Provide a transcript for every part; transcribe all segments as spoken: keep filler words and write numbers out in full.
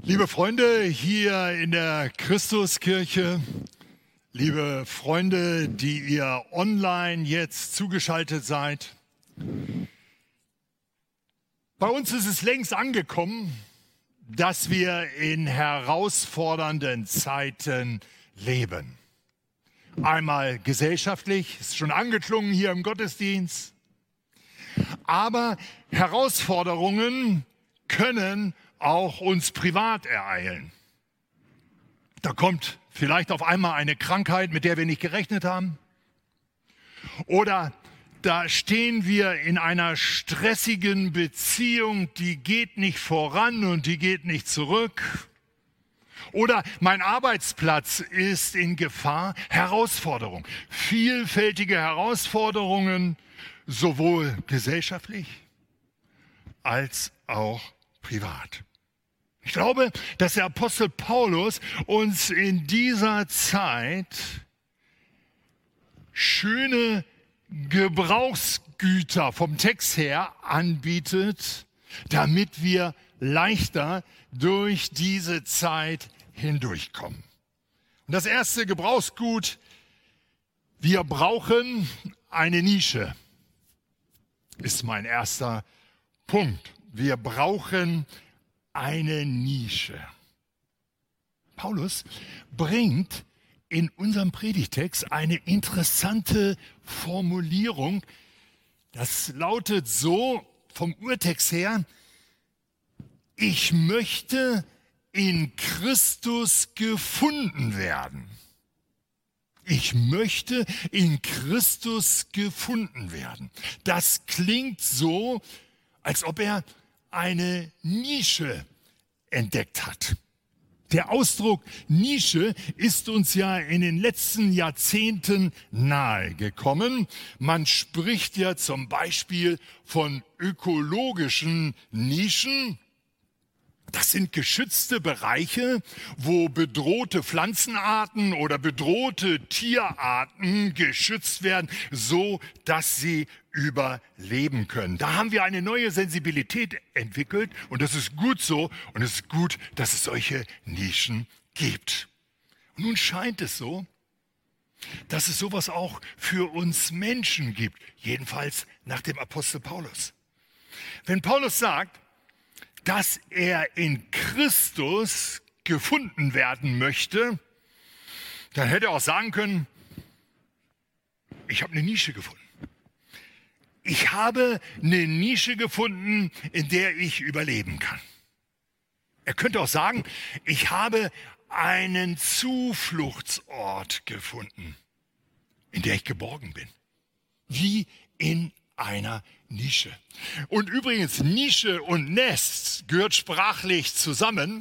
Liebe Freunde hier in der Christuskirche, liebe Freunde, die ihr online jetzt zugeschaltet seid, bei uns ist es längst angekommen, dass wir in herausfordernden Zeiten leben. Einmal gesellschaftlich, ist schon angeklungen hier im Gottesdienst, aber Herausforderungen können auch uns privat ereilen. Da kommt vielleicht auf einmal eine Krankheit, mit der wir nicht gerechnet haben. Oder da stehen wir in einer stressigen Beziehung, die geht nicht voran und die geht nicht zurück. Oder mein Arbeitsplatz ist in Gefahr. Herausforderung, vielfältige Herausforderungen, sowohl gesellschaftlich als auch privat. Ich glaube, dass der Apostel Paulus uns in dieser Zeit schöne Gebrauchsgüter vom Text her anbietet, damit wir leichter durch diese Zeit hindurchkommen. Und das erste Gebrauchsgut: wir brauchen eine Nische, ist mein erster Punkt. Wir brauchen eine Nische. Paulus bringt in unserem Predigtext eine interessante Formulierung. Das lautet so vom Urtext her: Ich möchte in Christus gefunden werden. Ich möchte in Christus gefunden werden. Das klingt so, als ob er eine Nische entdeckt hat. Der Ausdruck Nische ist uns ja in den letzten Jahrzehnten nahe gekommen. Man spricht ja zum Beispiel von ökologischen Nischen. Das sind geschützte Bereiche, wo bedrohte Pflanzenarten oder bedrohte Tierarten geschützt werden, so dass sie überleben können. Da haben wir eine neue Sensibilität entwickelt und das ist gut so und es ist gut, dass es solche Nischen gibt. Und nun scheint es so, dass es sowas auch für uns Menschen gibt, jedenfalls nach dem Apostel Paulus. Wenn Paulus sagt, dass er in Christus gefunden werden möchte, dann hätte er auch sagen können, ich habe eine Nische gefunden. Ich habe eine Nische gefunden, in der ich überleben kann. Er könnte auch sagen, ich habe einen Zufluchtsort gefunden, in der ich geborgen bin. Wie in einer Nische. Und übrigens, Nische und Nest gehört sprachlich zusammen.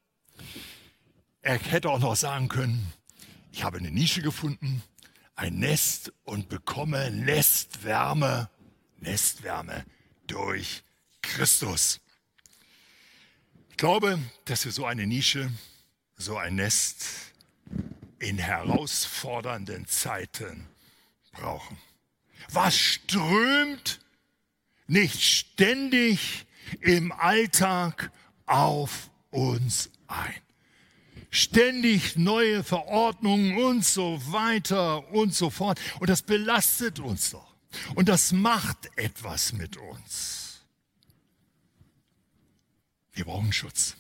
Er hätte auch noch sagen können, ich habe eine Nische gefunden, ein Nest und bekomme Nestwärme, Nestwärme durch Christus. Ich glaube, dass wir so eine Nische, so ein Nest in herausfordernden Zeiten brauchen. Was strömt nicht ständig im Alltag auf uns ein? Ständig neue Verordnungen und so weiter und so fort. Und das belastet uns doch. Und das macht etwas mit uns. Wir brauchen Schutz.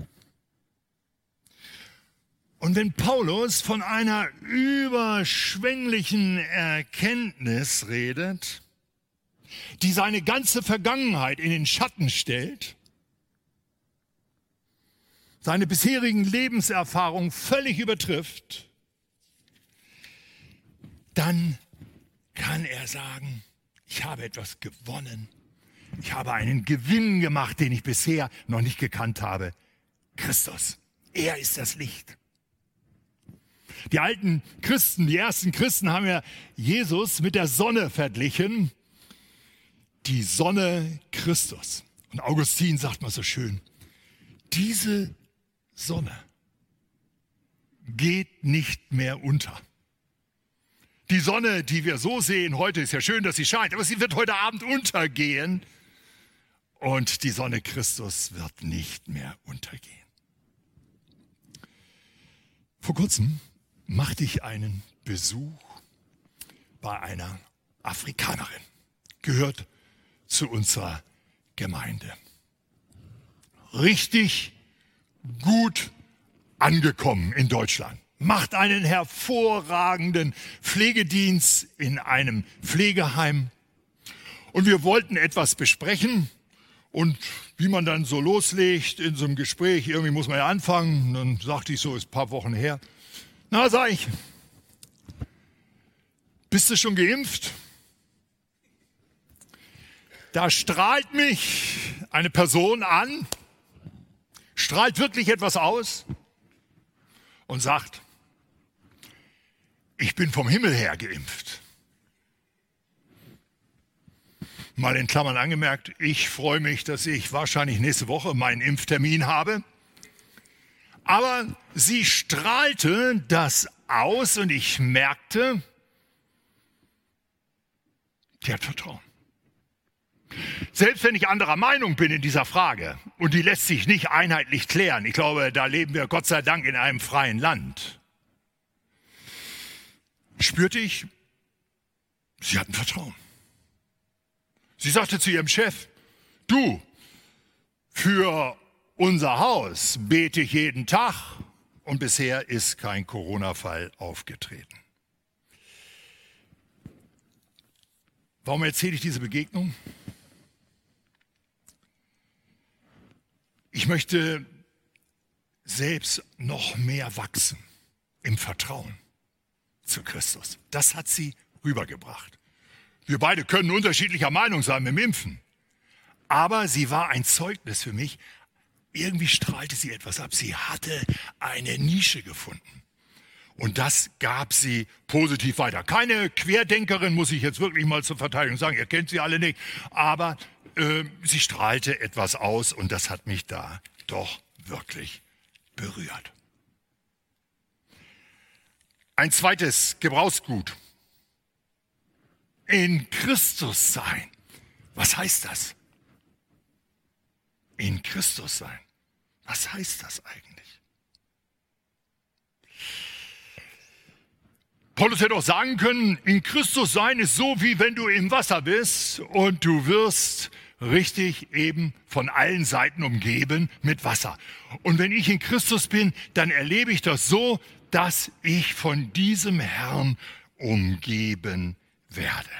Und wenn Paulus von einer überschwänglichen Erkenntnis redet, die seine ganze Vergangenheit in den Schatten stellt, seine bisherigen Lebenserfahrungen völlig übertrifft, dann kann er sagen, ich habe etwas gewonnen. Ich habe einen Gewinn gemacht, den ich bisher noch nicht gekannt habe. Christus, er ist das Licht. Die alten Christen, die ersten Christen haben ja Jesus mit der Sonne verglichen. Die Sonne Christus. Und Augustin sagt mal so schön, diese Sonne geht nicht mehr unter. Die Sonne, die wir so sehen heute, ist ja schön, dass sie scheint, aber sie wird heute Abend untergehen. Und die Sonne Christus wird nicht mehr untergehen. Vor kurzem machte ich einen Besuch bei einer Afrikanerin, gehört zu unserer Gemeinde. Richtig gut angekommen in Deutschland. Macht einen hervorragenden Pflegedienst in einem Pflegeheim. Und wir wollten etwas besprechen. Und wie man dann so loslegt in so einem Gespräch, irgendwie muss man ja anfangen. Dann sagte ich so, ist ein paar Wochen her. Na, sag ich, bist du schon geimpft? Da strahlt mich eine Person an, strahlt wirklich etwas aus und sagt, ich bin vom Himmel her geimpft. Mal in Klammern angemerkt, ich freue mich, dass ich wahrscheinlich nächste Woche meinen Impftermin habe. Aber sie strahlte das aus und ich merkte, die hat Vertrauen. Selbst wenn ich anderer Meinung bin in dieser Frage, und die lässt sich nicht einheitlich klären, ich glaube, da leben wir Gott sei Dank in einem freien Land, spürte ich, sie hatten Vertrauen. Sie sagte zu ihrem Chef, du, für unser Haus bete ich jeden Tag und bisher ist kein Corona-Fall aufgetreten. Warum erzähle ich diese Begegnung? Ich möchte selbst noch mehr wachsen im Vertrauen zu Christus. Das hat sie rübergebracht. Wir beide können unterschiedlicher Meinung sein mit dem Impfen. Aber sie war ein Zeugnis für mich. Irgendwie strahlte sie etwas ab. Sie hatte eine Nische gefunden. Und das gab sie positiv weiter. Keine Querdenkerin, muss ich jetzt wirklich mal zur Verteidigung sagen. Ihr kennt sie alle nicht. Aber äh, sie strahlte etwas aus und das hat mich da doch wirklich berührt. Ein zweites Gebrauchsgut. In Christus sein. Was heißt das? In Christus sein. Was heißt das eigentlich? Paulus hätte auch sagen können, in Christus sein ist so, wie wenn du im Wasser bist und du wirst richtig eben von allen Seiten umgeben mit Wasser. Und wenn ich in Christus bin, dann erlebe ich das so, dass ich von diesem Herrn umgeben werde.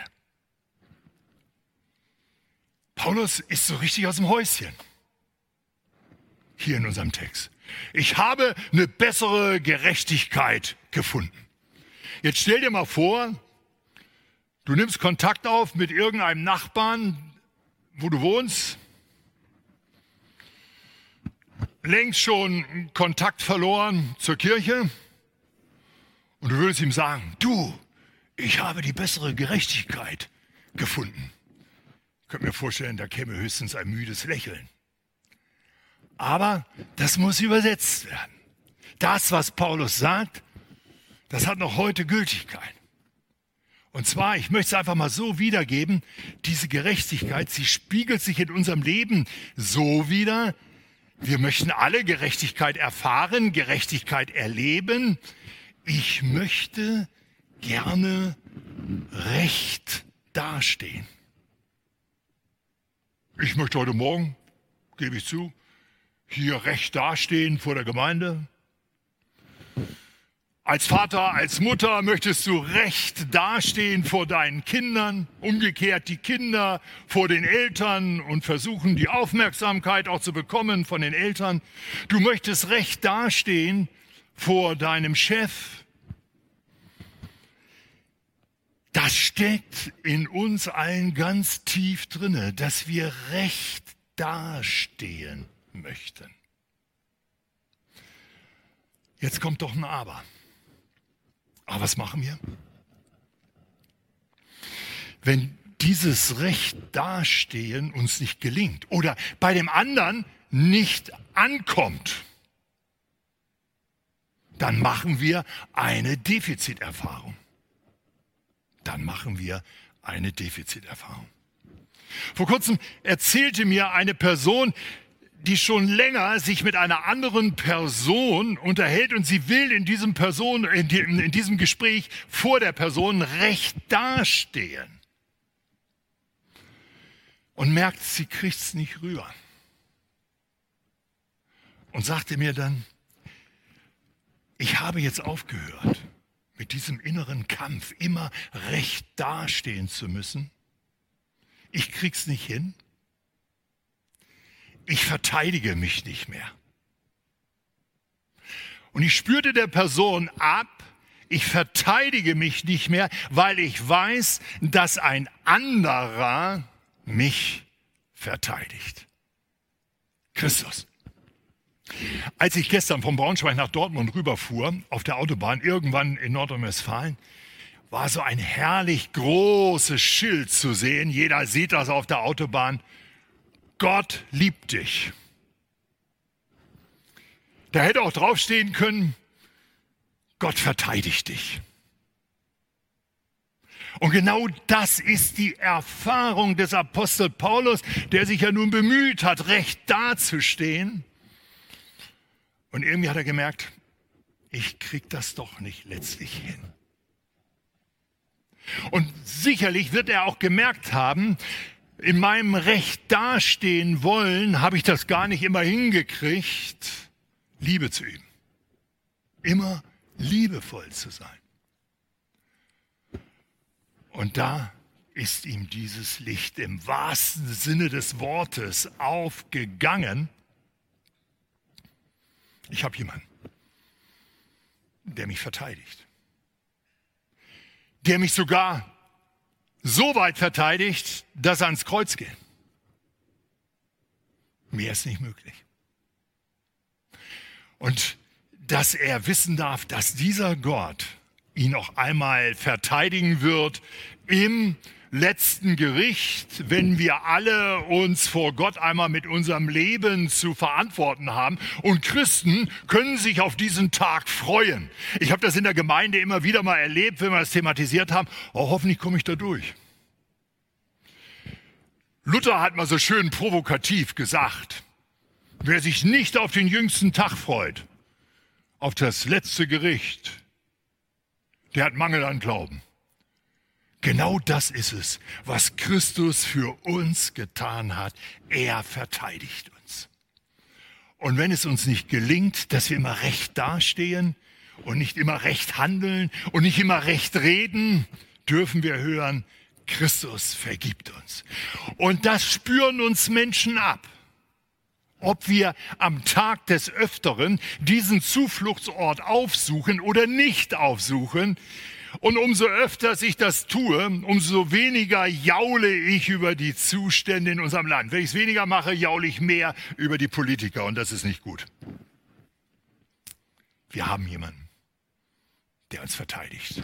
Paulus ist so richtig aus dem Häuschen. Hier in unserem Text. Ich habe eine bessere Gerechtigkeit gefunden. Jetzt stell dir mal vor, du nimmst Kontakt auf mit irgendeinem Nachbarn, wo du wohnst, längst schon Kontakt verloren zur Kirche und du würdest ihm sagen, du, ich habe die bessere Gerechtigkeit gefunden. Ich könnte mir vorstellen, da käme höchstens ein müdes Lächeln. Aber das muss übersetzt werden. Das, was Paulus sagt, das hat noch heute Gültigkeit. Und zwar, ich möchte es einfach mal so wiedergeben, diese Gerechtigkeit, sie spiegelt sich in unserem Leben so wider. Wir möchten alle Gerechtigkeit erfahren, Gerechtigkeit erleben. Ich möchte gerne recht dastehen. Ich möchte heute Morgen, gebe ich zu, hier recht dastehen vor der Gemeinde. Als Vater, als Mutter möchtest du recht dastehen vor deinen Kindern, umgekehrt die Kinder vor den Eltern und versuchen, die Aufmerksamkeit auch zu bekommen von den Eltern. Du möchtest recht dastehen vor deinem Chef. Das steckt in uns allen ganz tief drinne, dass wir recht dastehen möchten. Jetzt kommt doch ein Aber. Aber was machen wir? Wenn dieses Recht dastehen uns nicht gelingt oder bei dem anderen nicht ankommt, dann machen wir eine Defiziterfahrung. Dann machen wir eine Defiziterfahrung. Vor kurzem erzählte mir eine Person, die schon länger sich mit einer anderen Person unterhält und sie will in diesem Person, in, die, in diesem Gespräch vor der Person recht dastehen. Und merkt, sie kriegt es nicht rüber. Und sagte mir dann, ich habe jetzt aufgehört, mit diesem inneren Kampf immer recht dastehen zu müssen. Ich krieg's nicht hin. Ich verteidige mich nicht mehr. Und ich spürte der Person ab, ich verteidige mich nicht mehr, weil ich weiß, dass ein anderer mich verteidigt. Christus. Als ich gestern von Braunschweig nach Dortmund rüberfuhr, auf der Autobahn, irgendwann in Nordrhein-Westfalen, war so ein herrlich großes Schild zu sehen. Jeder sieht das auf der Autobahn. Gott liebt dich. Da hätte auch draufstehen können, Gott verteidigt dich. Und genau das ist die Erfahrung des Apostel Paulus, der sich ja nun bemüht hat, recht dazustehen. Und irgendwie hat er gemerkt, ich krieg das doch nicht letztlich hin. Und sicherlich wird er auch gemerkt haben, in meinem Recht dastehen wollen, habe ich das gar nicht immer hingekriegt, Liebe zu üben. Immer liebevoll zu sein. Und da ist ihm dieses Licht im wahrsten Sinne des Wortes aufgegangen. Ich habe jemanden, der mich verteidigt. Der mich sogar so weit verteidigt, dass er ans Kreuz geht. Mehr ist nicht möglich. Und dass er wissen darf, dass dieser Gott ihn auch einmal verteidigen wird im letzten Gericht, wenn wir alle uns vor Gott einmal mit unserem Leben zu verantworten haben. Und Christen können sich auf diesen Tag freuen. Ich habe das in der Gemeinde immer wieder mal erlebt, wenn wir das thematisiert haben. Oh, hoffentlich komme ich da durch. Luther hat mal so schön provokativ gesagt, wer sich nicht auf den jüngsten Tag freut, auf das letzte Gericht, der hat Mangel an Glauben. Genau das ist es, was Christus für uns getan hat. Er verteidigt uns. Und wenn es uns nicht gelingt, dass wir immer recht dastehen und nicht immer recht handeln und nicht immer recht reden, dürfen wir hören, Christus vergibt uns. Und das spüren uns Menschen ab. Ob wir am Tag des Öfteren diesen Zufluchtsort aufsuchen oder nicht aufsuchen. Und umso öfter ich das tue, umso weniger jaule ich über die Zustände in unserem Land. Wenn ich es weniger mache, jaule ich mehr über die Politiker und das ist nicht gut. Wir haben jemanden, der uns verteidigt.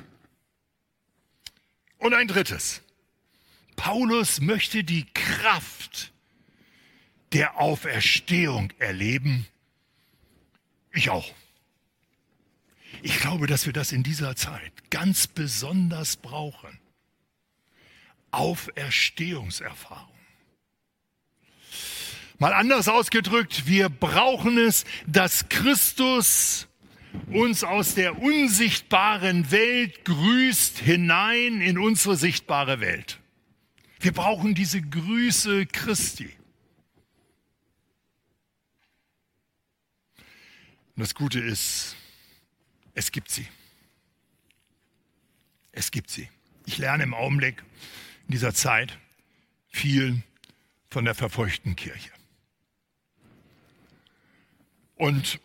Und ein drittes. Paulus möchte die Kraft der Auferstehung erleben. Ich auch. Ich glaube, dass wir das in dieser Zeit ganz besonders brauchen. Auferstehungserfahrung. Mal anders ausgedrückt, wir brauchen es, dass Christus uns aus der unsichtbaren Welt grüßt hinein in unsere sichtbare Welt. Wir brauchen diese Grüße Christi. Und das Gute ist, es gibt sie. Es gibt sie. Ich lerne im Augenblick in dieser Zeit viel von der verfolgten Kirche. Und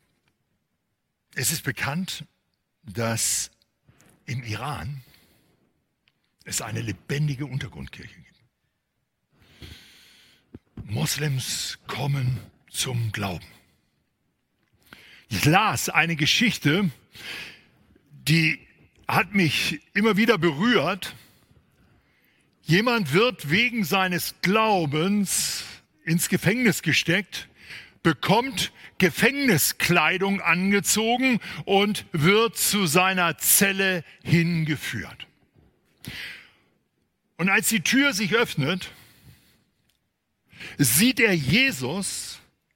es ist bekannt, dass im Iran es eine lebendige Untergrundkirche gibt. Moslems kommen zum Glauben. Ich las eine Geschichte, die hat mich immer wieder berührt. Jemand wird wegen seines Glaubens ins Gefängnis gesteckt, bekommt Gefängniskleidung angezogen und wird zu seiner Zelle hingeführt. Und als die Tür sich öffnet, sieht er Jesus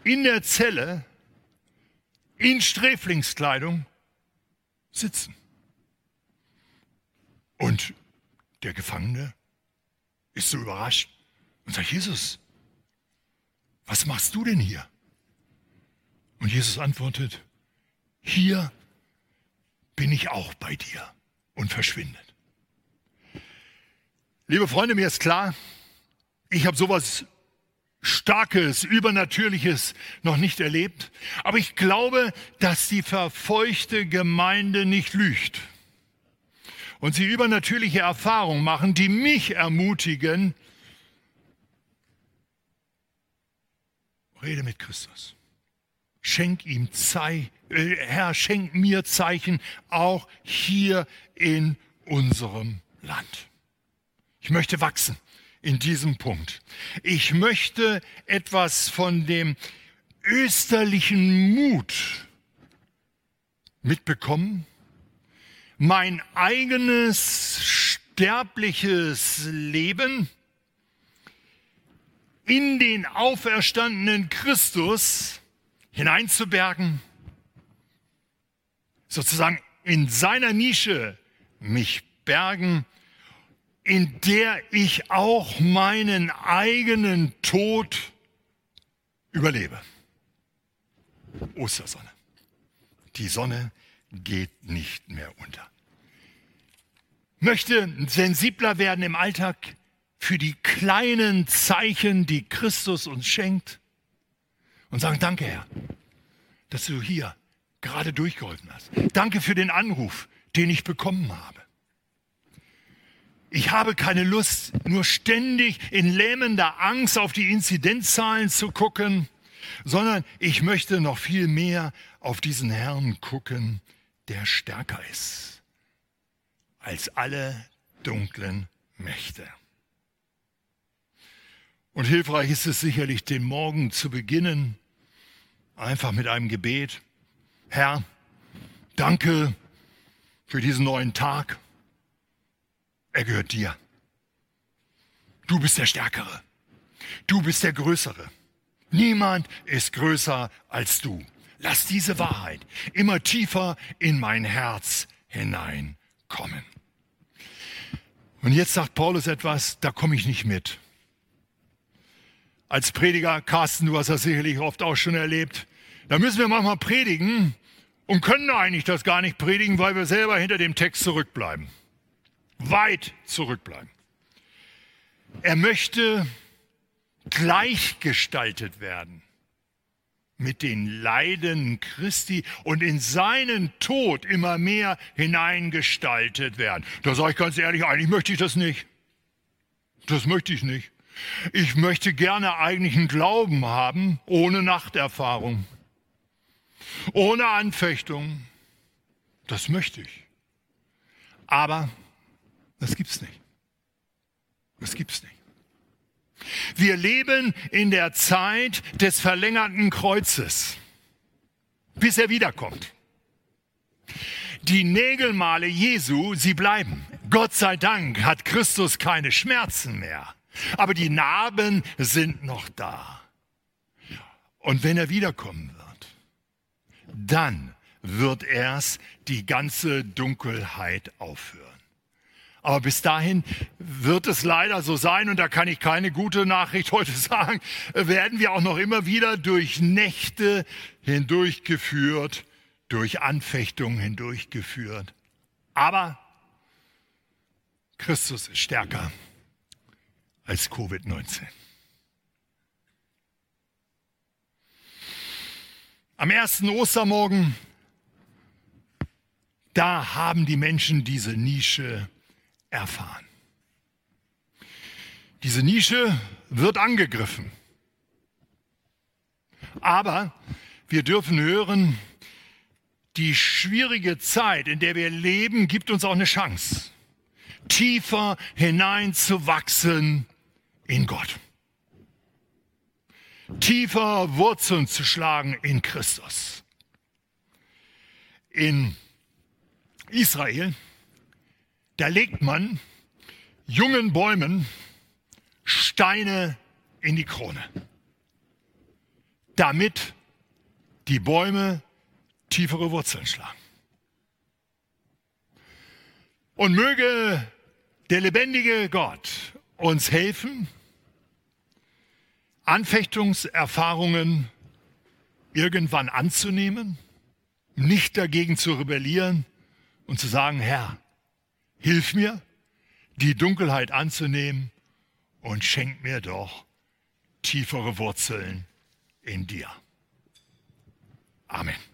in der Zelle in Sträflingskleidung sitzen. Und der Gefangene ist so überrascht und sagt, Jesus, was machst du denn hier? Und Jesus antwortet, hier bin ich auch bei dir, und verschwindet. Liebe Freunde, mir ist klar, ich habe sowas Starkes, Übernatürliches noch nicht erlebt, aber ich glaube, dass die verfeuchte Gemeinde nicht lügt und sie übernatürliche Erfahrungen machen, die mich ermutigen, rede mit Christus. Schenk ihm Zei- äh, Herr, schenk mir Zeichen, auch hier in unserem Land. Ich möchte wachsen in diesem Punkt. Ich möchte etwas von dem österlichen Mut mitbekommen, mein eigenes sterbliches Leben in den auferstandenen Christus hineinzubergen, sozusagen in seiner Nische mich bergen, in der ich auch meinen eigenen Tod überlebe. Ostersonne. Die Sonne geht nicht mehr unter. Möchte sensibler werden im Alltag für die kleinen Zeichen, die Christus uns schenkt, und sagen, danke Herr, dass du hier gerade durchgeholfen hast. Danke für den Anruf, den ich bekommen habe. Ich habe keine Lust, nur ständig in lähmender Angst auf die Inzidenzzahlen zu gucken, sondern ich möchte noch viel mehr auf diesen Herrn gucken, der stärker ist als alle dunklen Mächte. Und hilfreich ist es sicherlich, den Morgen zu beginnen, einfach mit einem Gebet. Herr, danke für diesen neuen Tag. Er gehört dir. Du bist der Stärkere. Du bist der Größere. Niemand ist größer als du. Lass diese Wahrheit immer tiefer in mein Herz hineinkommen. Und jetzt sagt Paulus etwas, da komme ich nicht mit. Als Prediger, Carsten, du hast das sicherlich oft auch schon erlebt, da müssen wir manchmal predigen und können eigentlich das gar nicht predigen, weil wir selber hinter dem Text zurückbleiben. Weit zurückbleiben. Er möchte gleichgestaltet werden mit den Leiden Christi und in seinen Tod immer mehr hineingestaltet werden. Da sage ich ganz ehrlich, eigentlich möchte ich das nicht. Das möchte ich nicht. Ich möchte gerne eigentlich einen Glauben haben, ohne Nachterfahrung, ohne Anfechtung. Das möchte ich. Aber das gibt's nicht. Das gibt's nicht. Wir leben in der Zeit des verlängerten Kreuzes, bis er wiederkommt. Die Nägelmale Jesu, sie bleiben. Gott sei Dank hat Christus keine Schmerzen mehr. Aber die Narben sind noch da. Und wenn er wiederkommen wird, dann wird erst die ganze Dunkelheit aufhören. Aber bis dahin wird es leider so sein, und da kann ich keine gute Nachricht heute sagen, werden wir auch noch immer wieder durch Nächte hindurchgeführt, durch Anfechtungen hindurchgeführt. Aber Christus ist stärker als Covid neunzehn. Am ersten Ostermorgen, da haben die Menschen diese Nische erfahren. Diese Nische wird angegriffen. Aber wir dürfen hören, die schwierige Zeit, in der wir leben, gibt uns auch eine Chance, tiefer hineinzuwachsen in Gott. Tiefer Wurzeln zu schlagen in Christus. In Israel, da legt man jungen Bäumen Steine in die Krone. damit die Bäume tiefere Wurzeln schlagen. Und möge der lebendige Gott uns helfen, Anfechtungserfahrungen irgendwann anzunehmen, nicht dagegen zu rebellieren und zu sagen, Herr, hilf mir, die Dunkelheit anzunehmen und schenk mir doch tiefere Wurzeln in dir. Amen.